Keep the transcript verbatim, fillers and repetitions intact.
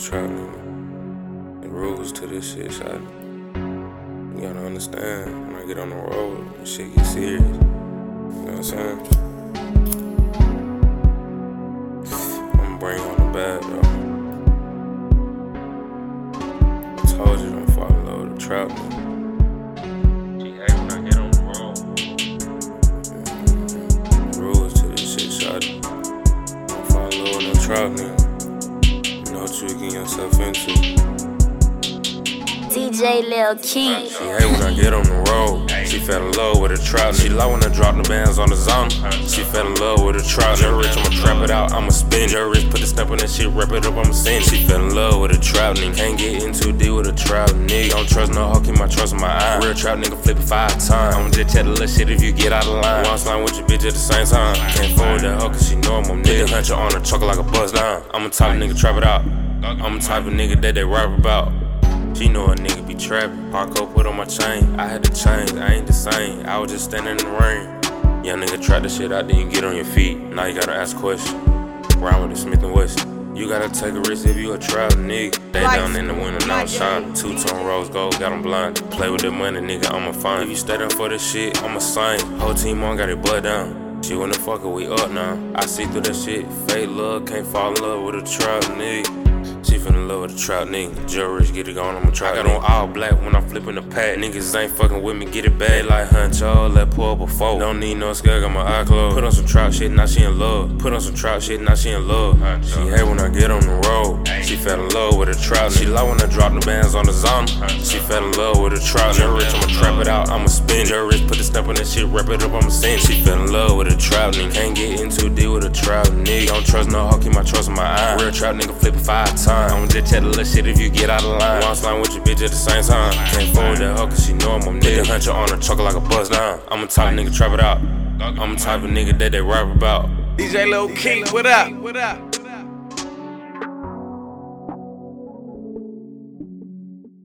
trap nigga. The rules to this shit, shot. You gotta understand, when I get on the road, this shit get serious. You know what I'm saying? I'ma bring on the bad, though. I told you don't fall in love with the trap nigga. She hate when I get on the road. Mm-hmm. Rules to this shit, shot. Don't fall in love with no trap nigga. You know what you getting yourself into. D J Lil Key. She hate when I get on the road. She fell in love with a trap. She love when I drop the bands on the zone. She fell in love with a trap. Jerry Rich, I'ma trap it out, I'ma spin. Jerry Rich, put the step on that shit, wrap it up, I'ma send. She fell in love with a trap nigga. Can't get in too deep with a trap nigga. Don't trust no hoe, keep my trust in my eye. Real trap nigga, flip it five times. I'ma just chat the little shit if you get out of line. One slime with your bitch at the same time. Can't fool with that hoe cause she know I'm a nigga. Hunt your on her, chocolate like a buzz down. I'm a type of nigga, trap it out. I'm a type of nigga that they rap about. She know a nigga be trappin'. Parko put on my chain. I had to change, I ain't the same. I was just standing in the rain. Young nigga trap the shit out, then you get on your feet. Now you gotta ask questions. Round with the Smith and Wesson. You gotta take a risk if you a trap nigga. They down in the winter, now I'm shining. Two-tone rose gold, got them blind. Play with the money, nigga, I'ma find. If you stay down for this shit, I'ma sign. Whole team on, got it butt down. She wanna fuck her, we up now. I see through that shit. Fake love, can't fall in love with a trap nigga. She fell in love with a trap nigga. Jerry Rich, get it going, I'ma try. I got on all black when I'm flipping the pad. Niggas ain't fucking with me, get it bad. Like Huncho, let pull up a four. Don't need no scale, got my eye closed. Put on some trap shit, now she in love. Put on some trap shit, now she in love. She hate when I get on the road. She fell in love with a trap nigga. She love when I drop the bands on the zone. She fell in love with a trap nigga. Jerry Rich, I'ma trap it out, I'ma spin. Jerry Rich, put the step on that shit, wrap it up, I'ma send. She fell in love with a trap nigga. Can't get in too deep with a trap nigga. Don't trust no hoe, keep my trust in my eye. Real trap nigga, flip it five times. I'ma just chat the little shit if you get out of line. One slime with your bitch at the same time. Can't fool with that hoe cause she know I'm a nigga. Hunt your on her, chocolate like a buzz down. I'm a type of nigga, trap it out. I'm a type of nigga that they rap about. D J Lil Key, what up? What up?